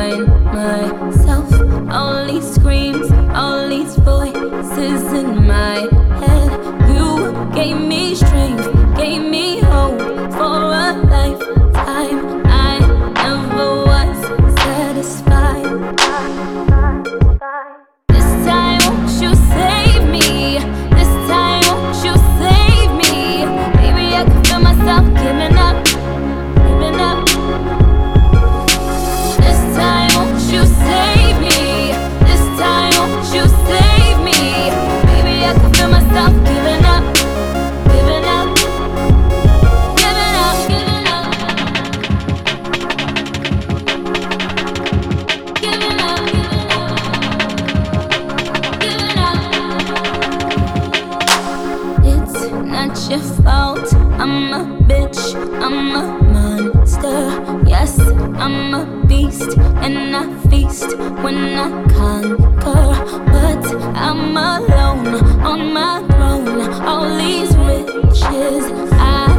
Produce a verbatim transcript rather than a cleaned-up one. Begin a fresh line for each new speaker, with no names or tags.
find myself. All these screams, all these voices in my head. You gave me strength, gave me hope for a lifetime. I never was satisfied. This time won't you save me? This time won't you save me? Maybe I can feel myself giving up, giving up. This time won't you save me? This time won't you save me? Maybe I can feel myself giving up, giving up, giving up, giving up, giving up, giving up. It's not your fault. I'm a bitch, I'm a monster. Yes, I'm a beast, and I feast when I conquer. But I'm alone on my throne. All these riches I